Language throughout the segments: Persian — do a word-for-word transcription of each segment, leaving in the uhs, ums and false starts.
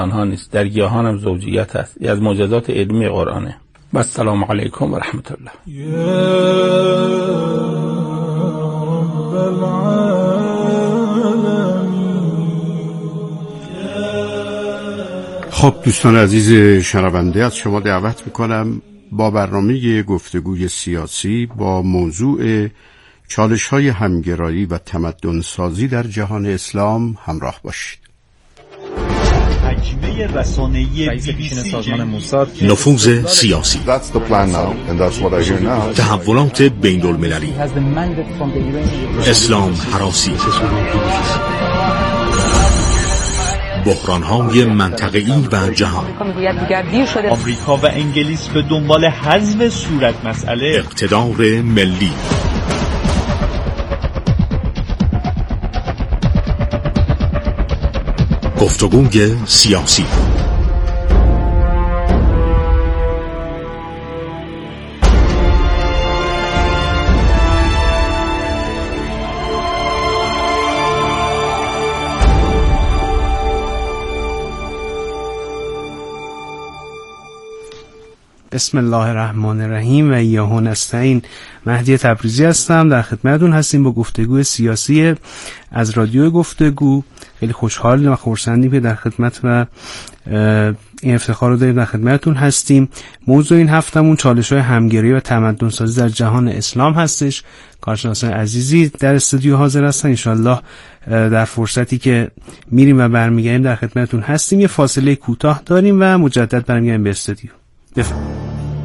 آنها نیست، در گیاهان هم زوجیت است. از معجزات علمی قرآنه. و السلام علیکم و رحمت الله. خب دوستان عزیز شنونده، از شما دعوت میکنم با برنامه گفتگوی سیاسی با موضوع چالش‌های همگرایی و تمدن‌سازی در جهان اسلام همراه باشید. حجمه رسانه‌ای رئیس پیشین سازمان موساد، نفوذ سیاسی، تحولات بین‌المللی، اسلام هراسی، بحران‌های منطقه‌ای و جهانی. آمریکا و انگلیس به دنبال حذف صورت مسئله، اقتدار ملی. گفتگوی سیاسی. بسم الله الرحمن الرحیم و ایاه نستعین. مهدی تبریزی هستم، در خدمتتون هستیم با گفتگوی سیاسی از رادیو گفتگو. خیلی خوشحالیم و خرسندیم که در خدمت و این افتخار رو داریم در خدمتتون هستیم. موضوع این هفتمون چالش‌های همگرایی و تمدن‌سازی در جهان اسلام هستش. کارشناسان عزیزی در استودیو حاضر هستن. انشالله در فرصتی که میریم و برمیگردیم در خدمتتون هستیم. یه فاصله کوتاه داریم و مجدد برمیگردیم به استودیو. بفرمایید.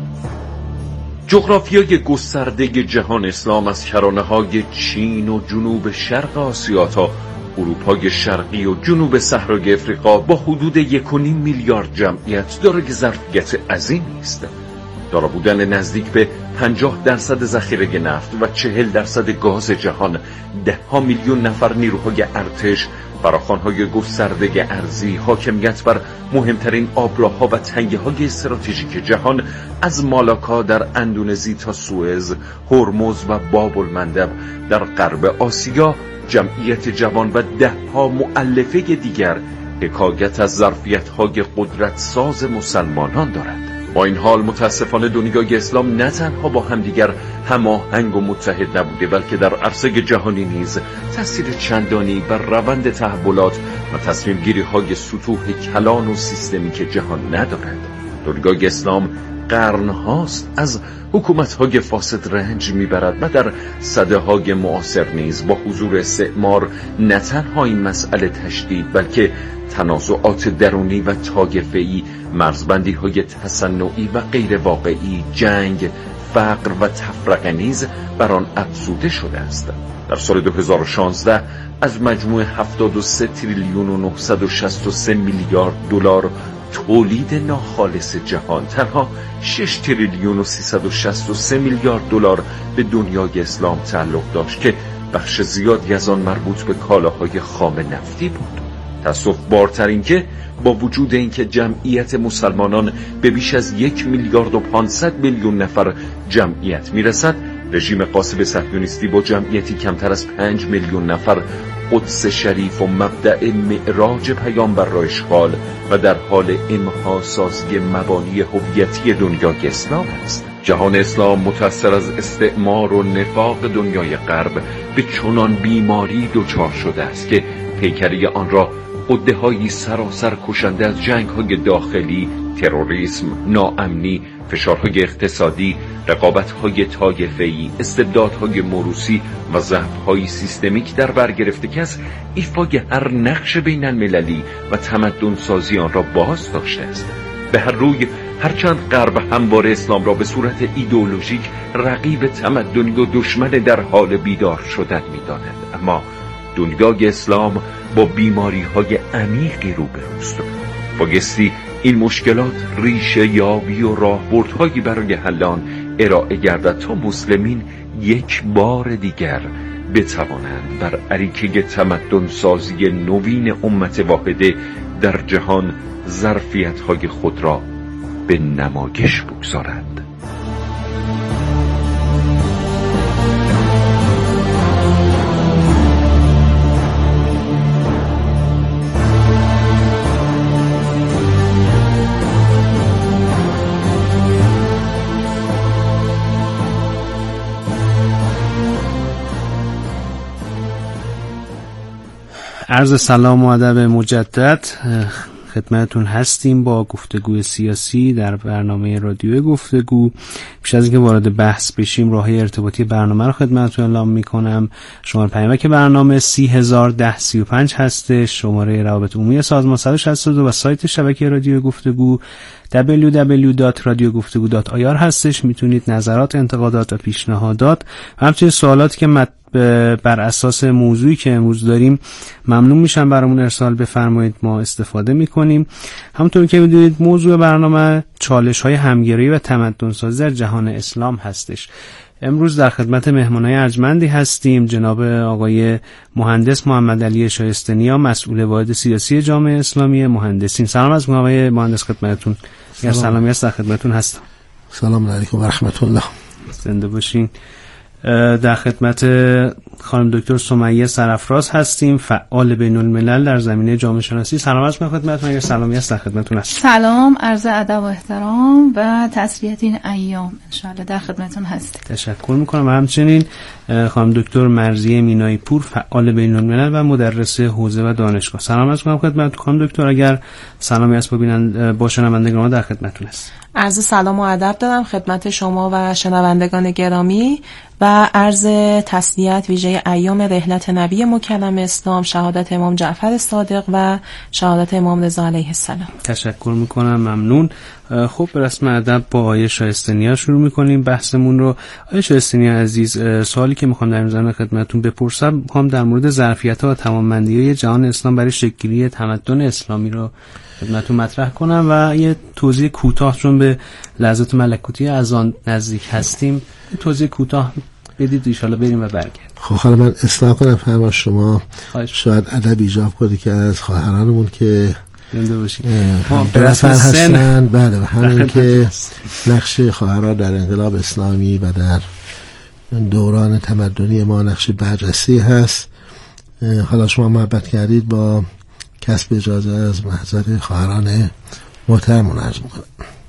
جغرافیای گسترده جهان اسلام از کرانه‌های چین و جنوب شرق آسیا تا اروپای شرقی و جنوب صحرای افریقا با حدود یک و نیم میلیارد جمعیت دارای ظرفیت عظیمی است. دارا بودن نزدیک به پنجاه درصد ذخیره نفت و چهل درصد گاز جهان، ده ها میلیون نفر نیروهای ارتش، فراخوان‌های گسترده ارضی، حاکمیت بر مهمترین آبراه‌ها و تنگه‌های استراتژیک جهان از مالاکا در اندونزی تا سوئز، هرمز و باب المندب در غرب آسیا، جمعیت جوان و ده ها مؤلفه دیگر حکایت از ظرفیت‌های قدرت ساز مسلمانان دارد. با این حال متاسفانه دنیای اسلام نه تنها با همدیگر هماهنگ و متحد نبوده، بلکه در عرصه جهانی نیز تأثیر چندانی بر روند تحولات و تصمیم گیری های سطوح کلان و سیستمیک جهان ندارد. دنیای اسلام قرن هاست از حکومت های فاسد رنج میبرد و در سده های معاصر نیز با حضور استعمار نه تنها این مسئله تشدید، بلکه تنازعات درونی و طایفه‌ای، مرزبندی های تصنعی و غیر واقعی، جنگ، فقر و تفرقه نیز بر آن افزوده شده است. در سال دو هزار و شانزده از مجموع هفتاد و سه تریلیون و نهصد و شصت و سه میلیارد دلار تولید ناخالص جهان، تنها شش تریلیون و سیصد و شصت و سه میلیارد دلار به دنیای اسلام تعلق داشت که بخش زیادی از آن مربوط به کالاهای خام نفتی بود. تأسف بارتر این که با وجود اینکه جمعیت مسلمانان به بیش از یک میلیارد و پانصد میلیون نفر جمعیت میرسد، رژیم غاصب صهیونیستی با جمعیتی کمتر از پنج میلیون نفر قدس شریف و مبدأ معراج پیامبر را اشغال و در حال امحا سازی مبانی هویتی دنیای اسلام است. جهان اسلام متأثر از استعمار و نفاق دنیای غرب به چنان بیماری دچار شده است که پیکری آن را عده‌های سراسر کشنده از جنگ‌های داخلی، تروریسم، ناامنی، فشارهای اقتصادی، رقابت‌های طایفه‌ای، استبدادهای موروثی و ضعف‌های سیستمیک در بر گرفته که از ایفای هر نقش بین‌المللی و تمدن‌سازی آن را باز داشته است. به هر روی هرچند غرب همواره اسلام را به صورت ایدئولوژیک رقیب تمدنی و دشمن در حال بیدار شدن می‌داند، اما دنیای اسلام با بیماری‌های عمیقی روبروست. بایستی این مشکلات ریشه یابی و راهبردهایی برای حل آن ارائه گردد تا مسلمین یک بار دیگر بتوانند بر اریکه تمدن سازی نوین امت واحده در جهان ظرفیت‌های خود را به نمایش بگذارند. عرض سلام و ادب مجدد خدمتتون هستیم با گفتگوی سیاسی در برنامه رادیو گفتگو. پیش از اینکه وارد بحث بشیم راههای ارتباطی برنامه رو خدمتتون اعلام میکنم. شماره پیامک برنامه سی هزار ده سی و پنج هستش، شماره روابط عمومی سازمان صد و شصت و دو و سایت شبکه رادیو گفتگو دبلیو دبلیو دبلیو دات رادیو گفتگو دات آی آر هستش. میتونید نظرات، انتقادات و پیشنهادات و همچنین سوالاتی که مت بر اساس موضوعی که امروز داریم ممنون میشم برامون ارسال بفرمایید، ما استفاده میکنیم. همونطور که میدونید موضوع برنامه چالش های همگرایی و تمدن سازی در جهان اسلام هستش. امروز در خدمت مهمانای ارجمندی هستیم، جناب آقای مهندس محمد علی شایسته‌نیا، مسئول واحد سیاسی جامعه اسلامی مهندسین. سلام از آقای مهندس خدمتتون. یا سلامی است در خدمتتون هستم. سلام علیکم و رحمت الله. زنده باشین. در خدمت خانم دکتر سمیه سرافراز هستیم، فعال بین الملل در زمینه جامعه شناسی. سلام از خدمتتون. اگر سلامی است در خدمتتون هستم. سلام، عرض ادب و احترام و تسلیت این ایام ان شاء الله در خدمتتون هستیم. تشکر میکنم. و همچنین خانم دکتر مرضیه مینایی پور، فعال بین الملل و مدرس حوزه و دانشگاه. سلام از خدمتتون خانم دکتر. اگر سلامی است ببینن با شنوندگان در خدمتتون هست. عرض سلام و ادب دارم خدمت شما و شنوندگان گرامی و عرض تسلیت ویژه ایام رحلت نبی مکرم اسلام، شهادت امام جعفر صادق و شهادت امام رضا علیه السلام. تشکر میکنم، ممنون. خب به رسم ادب با آقای شایسته‌نیا شروع میکنیم بحثمون رو. آقای شایسته‌نیا عزیز، سوالی که میخوام در این زمینه خدمتتون بپرسم، میخوام در مورد ظرفیت‌ها و توانمندی‌های جهان اسلام برای شکل‌گیری تمدن اسلامی رو خدمتتون مطرح کنم و یه توضیح کوتاه، چون به لحظات ملکوتی از آن نزدیک هستیم، یه توضیح کوتاه بدید ان شاءالله بریم و برگردیم. خب حالا من اصلاح کنم فرما شما شاید ادب ایجاب کنید که از خواهرانمون که زنده باشید به رسم هستن، بله، و همین که نقش خواهران در انقلاب اسلامی و در دوران تمدنی ما نقش برجسته هست. حالا شما محبت کردید با کسب اجازه از محضر خواهران محترمون عرض میکنم.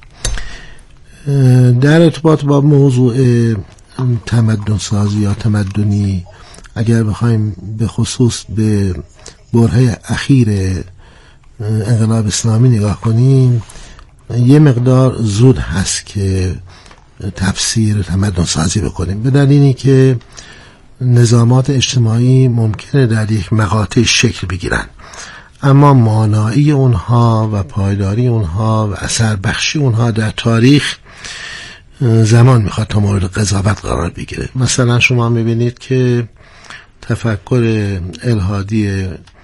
در ارتباط با موضوع تمدن سازی یا تمدنی، اگر بخوایم به خصوص به برهه اخیر انقلاب اسلامی نگاه کنیم، یه مقدار زود هست که تفسیر تمدن سازی بکنیم، به دلیلی که نظامات اجتماعی ممکنه در یک مقاطع شکل بگیرن، اما مانایی اونها و پایداری اونها و اثر بخشی اونها در تاریخ زمان میخواد تا مورد قضاوت قرار بگیره. مثلا شما میبینید که تفکر الحادی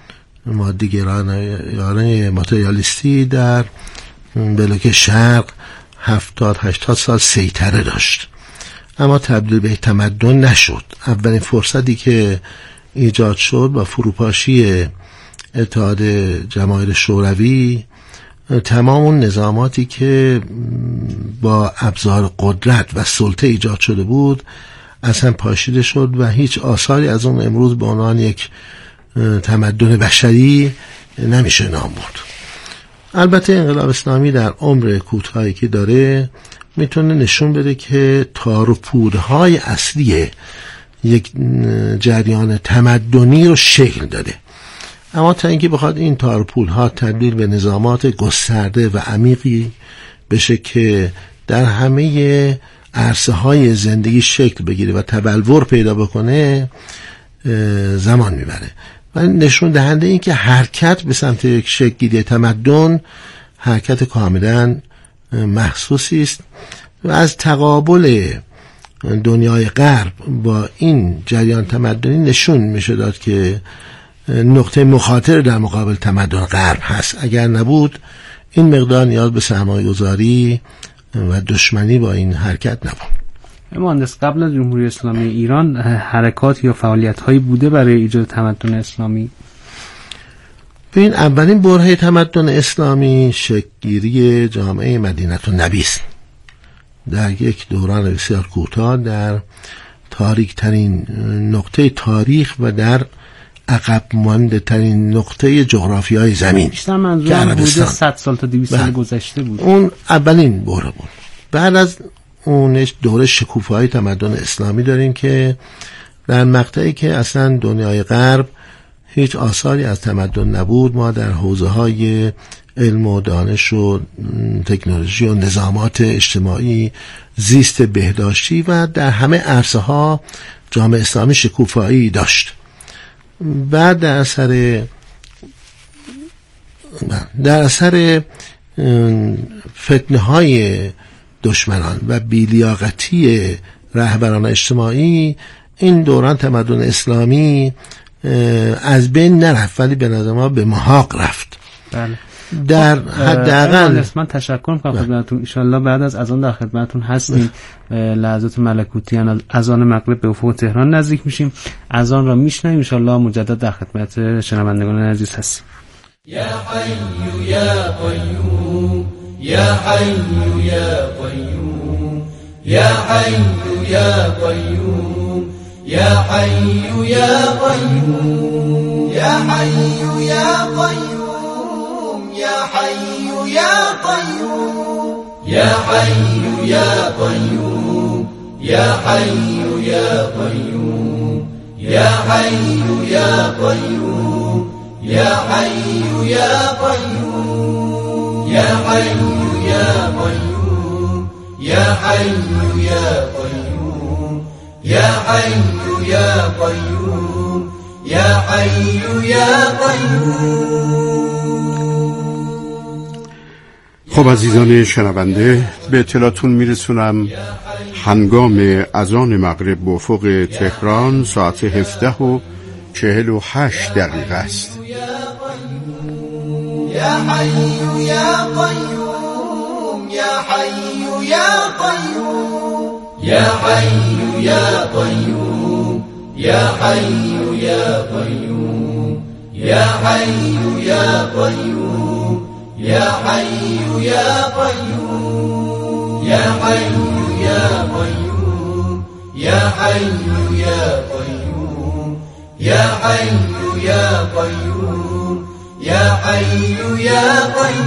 مادیگرانه ماتریالیستی در بلوک شرق هفتاد هشتاد سال سیطره داشت، اما تبدیل به تمدن نشد. اولین فرصتی که ایجاد شد با فروپاشی اتحاد جماهیر شوروی، تمام اون نظاماتی که با ابزار قدرت و سلطه ایجاد شده بود اصلا پاشیده شد و هیچ آثاری از اون امروز به عنوان یک تمدن بشری نمیشه نام برد. البته انقلاب اسلامی در عمر کوتاهی که داره میتونه نشون بده که تار و پودهای اصلی یک جریان تمدنی رو شکل داده، اما تا اینکه بخواد این تار و پودها تبدیل به نظامات گسترده و عمیقی بشه که در همه عرصه های زندگی شکل بگیره و تبلور پیدا بکنه، زمان میبره و نشون دهنده این که حرکت به سمت یک شکل‌گیری تمدن حرکت کاملا محسوسی است و از تقابل دنیای غرب با این جریان تمدنی نشون میشه داد که نقطه مخاطر در مقابل تمدن غرب هست. اگر نبود این مقدار نیاز به سرمایه‌گذاری و دشمنی با این حرکت نبود. مهندس، قبل از جمهوری اسلامی ایران حرکات یا فعالیت‌هایی بوده برای ایجاد تمدن اسلامی؟ ببین، اولین برهه تمدن اسلامی شکل‌گیری جامعه مدینه النبی است. در یک دوران بسیار کوتاه در تاریک ترین نقطه تاریخ و در عقب مانده ترین نقطه جغرافیای زمین است که عربستان صد سال تا دویست سال گذشته بود. اون اولین بره بود. بعد از اونش دوره شکوفایی تمدن اسلامی داریم که در مقطعی که اصلا دنیای غرب هیچ آثاری از تمدن نبود، ما در حوزه های علم و دانش و تکنولوژی و نظامات اجتماعی، زیست بهداشتی و در همه عرصه ها جامعه اسلامی شکوفایی داشت. بعد در اثر در اثر فتنه های دشمنان و بی‌لیاقتی رهبران اجتماعی این دوران تمدن اسلامی از بین نرفت، ولی به نظر ما به محاق رفت. بله. در حداقل من تشکر می‌کنم خدمتتون. ان شاءالله بعد از اذان در خدمتتون هستیم. لحظات ملکوتی اذان مغرب به افق تهران نزدیک میشیم. اذان را میشنویم. ان شاءالله مجدد در خدمت شنوندگان عزیز هستیم. یا حی یا قیوم یا حی یا قیوم یا حی یا قیوم یا حی یا قیوم یا حی یا قیوم یا حی یا قیوم یا حی یا قیوم یا حی یا قیوم یا حی یا قیوم یا حی یا قیوم یا حی یا قیوم یا حی یا قیوم یا حی یا قیوم یا حی یا قیوم. خب عزیزان شنونده، به اطلاعتون میرسونم هنگام اذان مغرب به افق تهران ساعت هفده و چهل و هشت دقیقه است. یا حی یا قیوم یا حی یا قیوم یا حی یا قیوم یا حی یا قیوم یا حی یا قیوم یا حی یا قیوم یا حی یا قیوم یا حی یا قیوم یا حی یا قیوم یا حی یا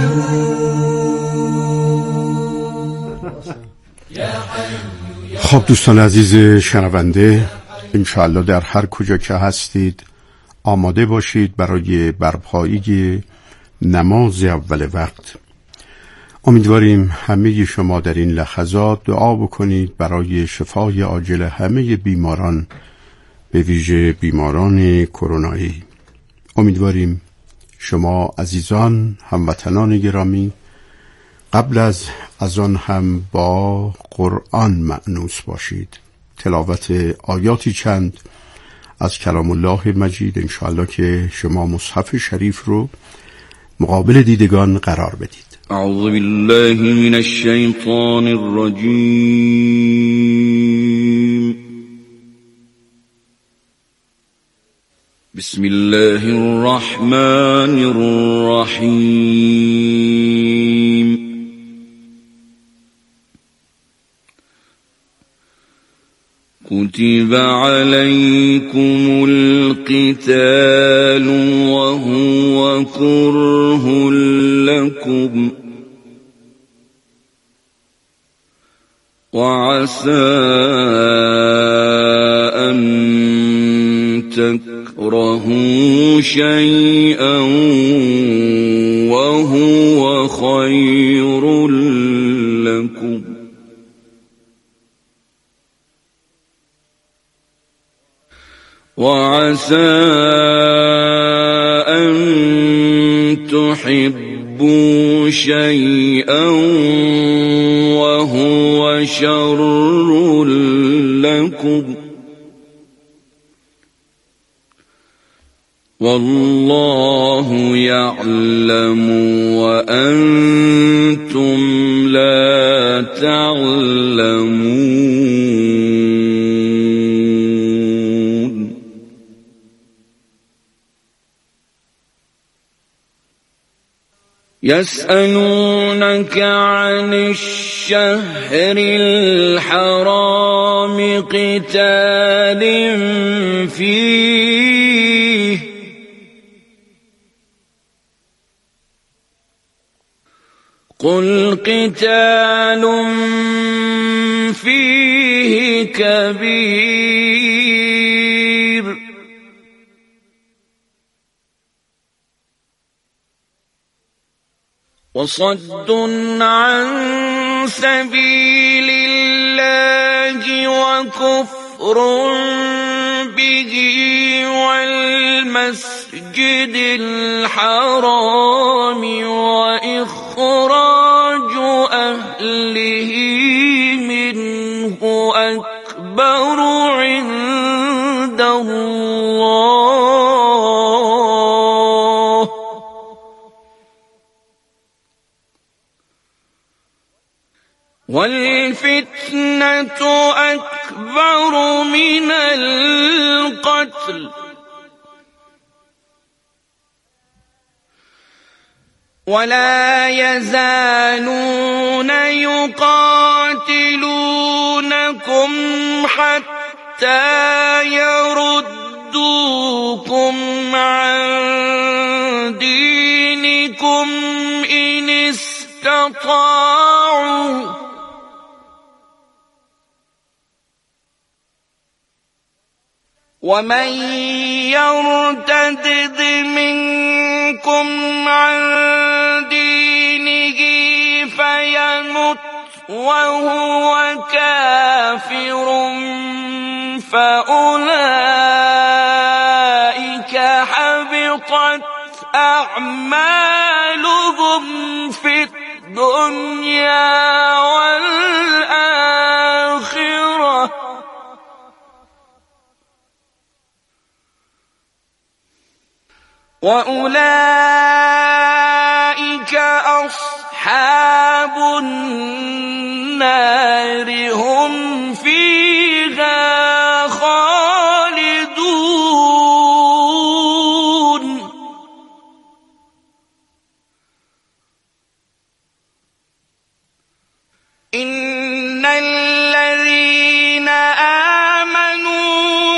قیوم. خب دوستان عزیز شنونده، انشاءالله در هر کجا که هستید آماده باشید برای برپایی نماز اول وقت. امیدواریم همه شما در این لحظات دعا بکنید برای شفای عاجل همه بیماران، به ویژه بیماران کرونایی. امیدواریم شما عزیزان هموطنان گرامی قبل از اذان هم با قرآن مأنوس باشید. تلاوت آیاتی چند از کلام الله مجید، انشاءالله که شما مصحف شریف رو مقابل دیدگان قرار بدید. اعوذ بالله من الشیطان الرجیم. بسم الله الرحمن الرحیم. كتب عليكم القتال وهو كره لكم وعسى أن تكرهوا شيئا وهو خير لكم وعسى أن تحبوا شيئا وهو شر لكم والله يعلم وأنتم لا تعلمون. يسألونك عن الشهر الحرام قتال فيه قل قتال فيه كبير وصد عن سبيل الله وكفر به والمسجد الحرام وإخراج أهله منه أكبر عند الله والفتنة أكبر من القتل ولا يزالون يقاتلونكم حتى يردوكم عن دينكم إن استطاعوا ومن يرتد منكم عن دينه فيمت وهو كافر فأولئك حبطت أعمالهم في الدنيا والآخرة وأولئك أصحاب النار هم فيها خالدون إن الذين آمنوا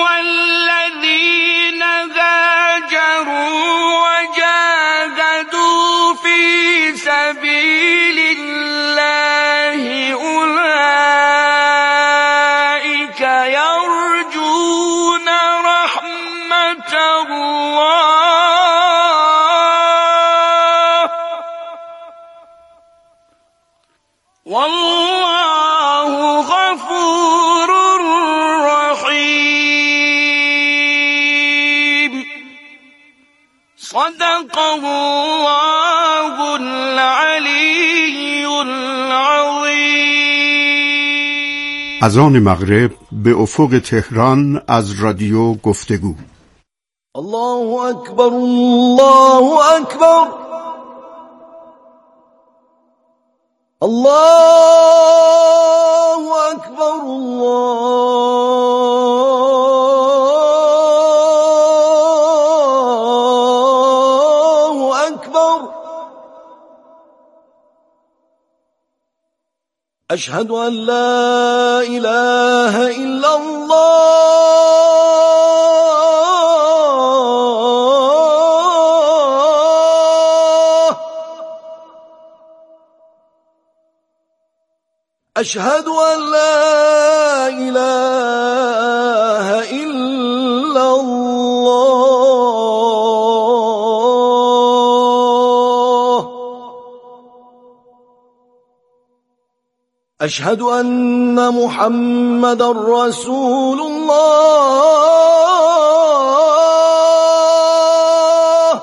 والذين هاجروا وجاهدوا في سبيل الله أولئك يرجون رحمة الله والله غفور رحيم صدق الله العلی العظیم. اذان مغرب به افق تهران از رادیو گفتگو. الله اکبر الله اکبر الله اکبر الله اکبر اشهد ان لا اله الا الله اشهد ان لا اله الا الله اشهد ان محمدا رسول الله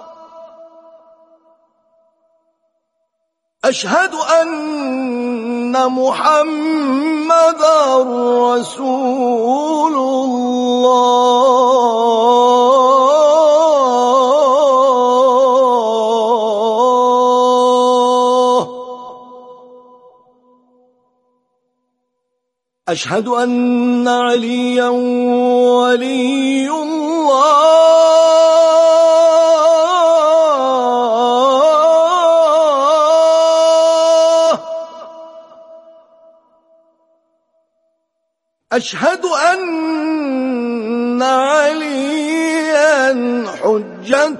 اشهد ان محمدا رسول الله اشهد ان عليا ولي الله اشهد ان عليا حجة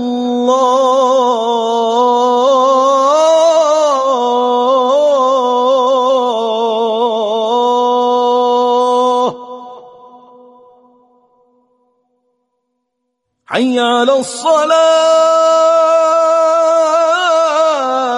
الله حي على الصلاة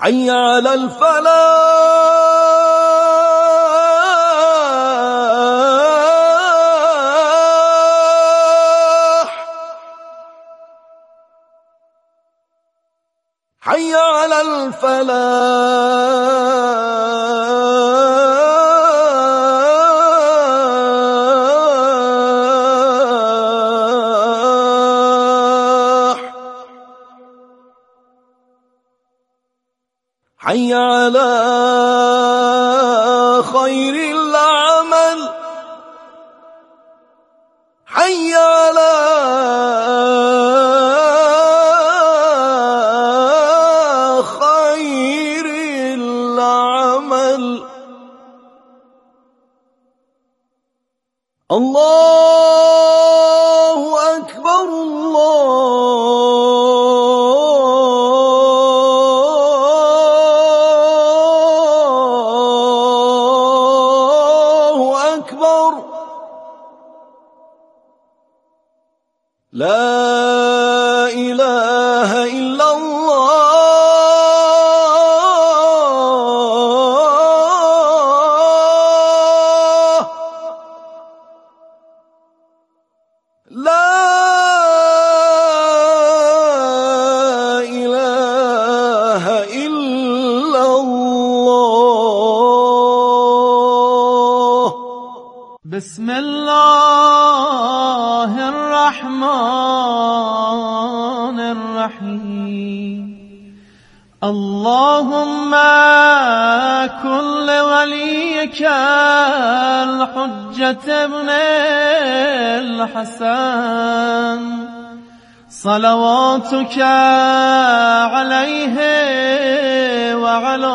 حي على الفلاح حي على الفلاح حي على خير العمل حي على خير العمل الله أكبر الله أكبر لا إله إلا الله لا إله إلا الله بسم الله الرحمن الرحيم اللهم كن لوليك الحجة ابن الحسن صلواتك عليه وعلى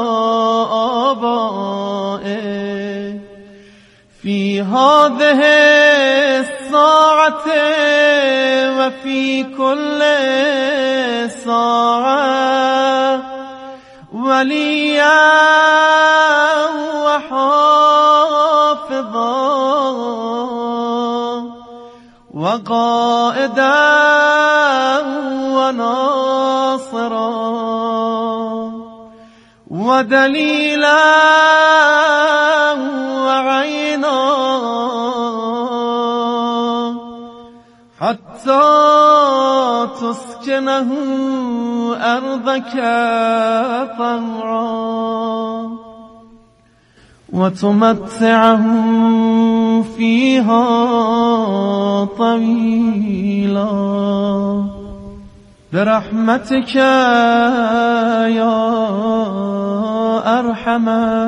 آبائه في هذه الساعة وفي كل ساعة وليا وحافظا وقائدا وناصرا ودليلا وعينا حتى تسكنه أرضك طوعا وتمتعه فيها طويلا برحمتك يا أرحم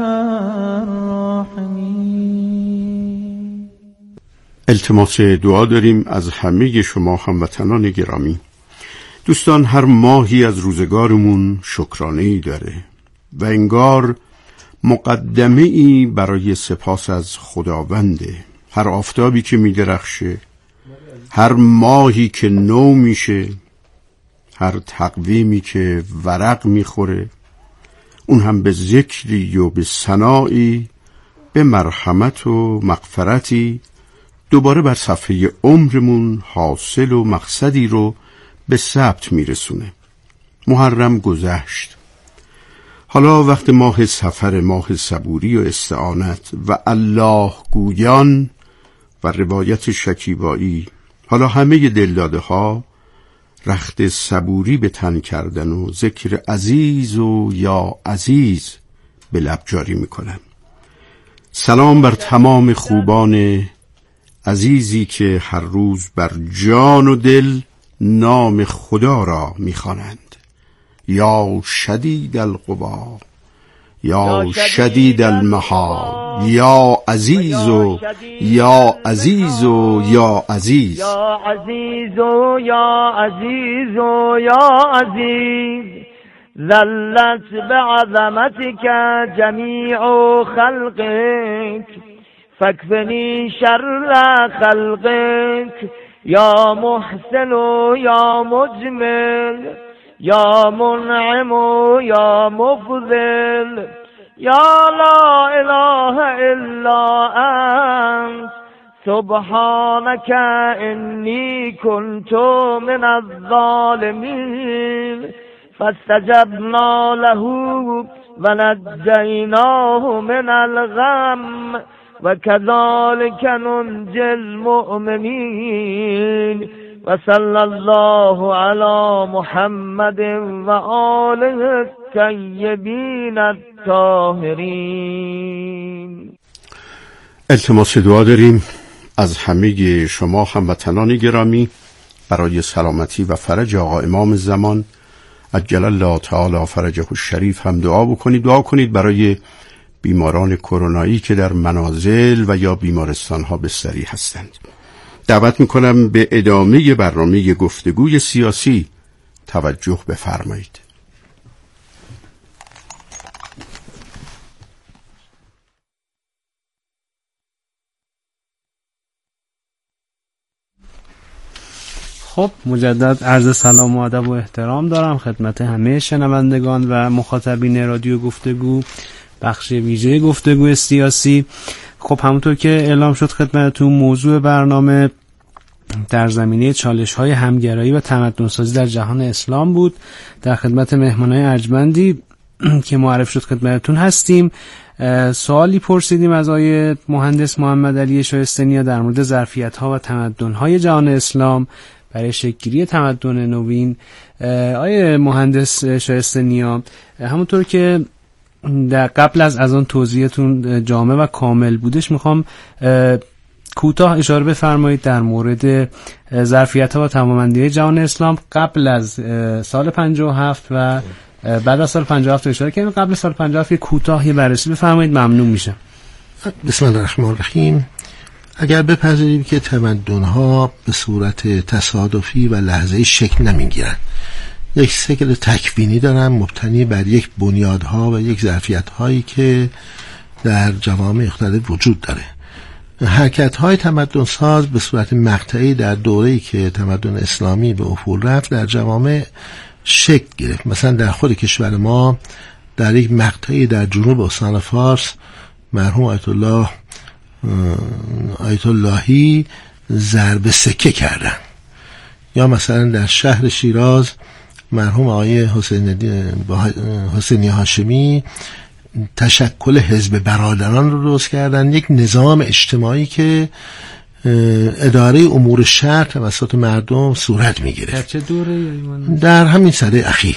الراحمين. التماس دعا داریم از همه شما هموطنان گرامی. دوستان، هر ماهی از روزگارمون شکرانه‌ای داره و انگار مقدمه‌ای برای سپاس از خداونده. هر آفتابی که می‌درخشه، هر ماهی که نو میشه، هر تقویمی که ورق میخوره، اون هم به ذکری و به ثنایی، به مرحمت و مغفرتی دوباره بر صفحه عمرمون حاصل و مقصدی رو به ثبت میرسونه. محرم گذشت، حالا وقت ماه سفر، ماه صبوری و استعانت و الله گویان و روایت شکیبایی. حالا همه دلداده ها رخت صبوری به تن کردن و ذکر عزیز و یا عزیز به لب جاری میکنن. سلام بر تمام خوبان عزیزی که هر روز بر جان و دل نام خدا را میخوانند. یا شدید القوا، یا شدید المحال، یا عزیز و یا عزیز و یا عزیز، یا عزیز و یا عزیز و یا عزیز. ذلت بعظمتك جمیع خلقك فاكفني شر خلقك. یا محسن و یا مجمل، یا منعم و یا مفضل، یا لا اله الا انت سبحانك انی كنت من الظالمین. فاستجبنا له ونجیناه من الغم وكذلك ننجي المؤمنين وصلى الله على محمد وآله الطيبين الطاهرین. التماس دعا داریم از همه شما هموطنان گرامی برای سلامتی و فرج آقا امام زمان عجل الله تعالی فرجه الشریف هم دعا بکنید. دعا کنید برای بیماران کرونایی که در منازل و یا بیمارستان ها بستری هستند. دعوت میکنم به ادامه برنامه گفتگوی سیاسی توجه بفرمایید. خب مجدد عرض سلام و ادب و احترام دارم خدمت همه شنوندگان و مخاطبین رادیو گفتگو، بخش ویژه گفتگوی سیاسی. خب همونطور که اعلام شد خدمتتون، موضوع برنامه در زمینه چالش‌های همگرایی و تمدن‌سازی در جهان اسلام بود. در خدمت مهمانای ارجمندی که معرف شد خدمتتون هستیم. سوالی پرسیدیم از آقای مهندس محمد علی شایسته نیا در مورد ظرفیت‌ها و تمدن‌های جهان اسلام برای شکل‌گیری تمدن نوین. آقای مهندس شایسته نیا، همونطور که در قبل از از آن توضیحتون جامع و کامل بودش، میخوام کوتاه اشاره بفرمایید در مورد ظرفیت‌ها و توانمندی‌های جهان اسلام قبل از سال پنجاه و هفت و بعد از سال پنجاه و هفت اشاره کردیم. قبل سال پنجاه و هفت کوتاه یه بررسی بفرمایید، ممنون میشه. بسم الله الرحمن الرحیم. اگر بپذیریم که تمدن‌ها به صورت تصادفی و لحظه‌ای شکل نمی‌گیرند، یک شکل تکوینی دارن مبتنی بر یک بنیادها و یک ظرفیت‌هایی که در جوامع مختلف وجود داره. حرکت‌های تمدن ساز به صورت مقطعی در دوره‌ای که تمدن اسلامی به افول رفت در جوامع شکل گرفت. مثلا در خود کشور ما در یک مقطعی در جنوب استان فارس مرحوم آیت الله آیت اللهی ضرب سکه کردن، یا مثلا در شهر شیراز مرحوم آقای حسینی هاشمی تشکل حزب برادران رو درست کردن، یک نظام اجتماعی که اداره امور شهر توسط مردم صورت میگیره. در چه دوره؟ در همین سده اخیر.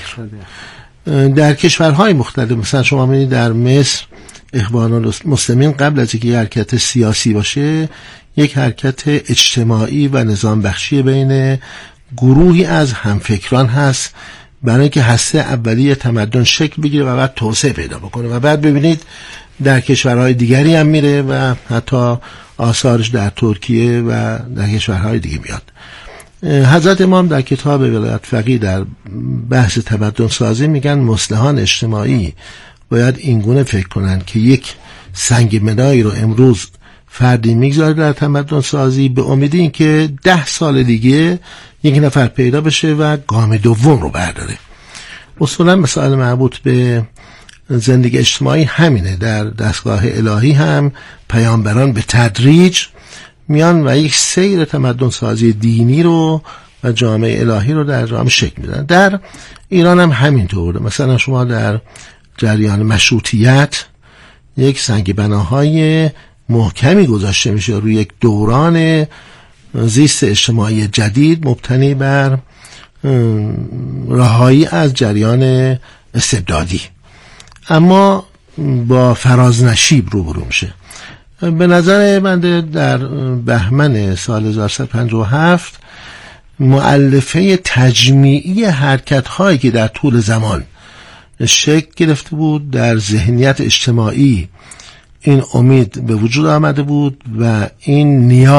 در کشورهای مختلف، مثلا شما می‌بینید در مصر اخوان المسلمین قبل از اینکه حرکت سیاسی باشه یک حرکت اجتماعی و نظام بخشی بین گروهی از همفکران هست برای اینکه هسته اولیه تمدن شکل بگیره و بعد توسعه پیدا بکنه و بعد ببینید در کشورهای دیگری هم میره و حتی آثارش در ترکیه و در کشورهای دیگه میاد. حضرت امام در کتاب ولایت فقیه در بحث تمدن سازی میگن مصلحان اجتماعی باید اینگونه فکر کنن که یک سنگ منایی رو امروز فردی میگذاره در تمدن سازی به امید این که ده سال دیگه یک نفر پیدا بشه و گام دوم رو برداره. اصولا مسائل مربوط به زندگی اجتماعی همینه. در دستگاه الهی هم پیامبران به تدریج میان و یک سیر تمدن سازی دینی رو و جامعه الهی رو در جامعه شکل میدن. در ایران هم همینطوره. مثلا شما در جریان مشروطیت یک سنگ بناهای محکمی گذاشته میشه روی یک دوران زیست اجتماعی جدید مبتنی بر رهایی از جریان استبدادی، اما با فراز نشیب روبرو میشه. به نظر من در بهمن سال هزار و سیصد و پنجاه و هفت مؤلفه تجمیعی حرکت هایی که در طول زمان شکل گرفته بود در ذهنیت اجتماعی این امید به وجود آمده بود و این نیاز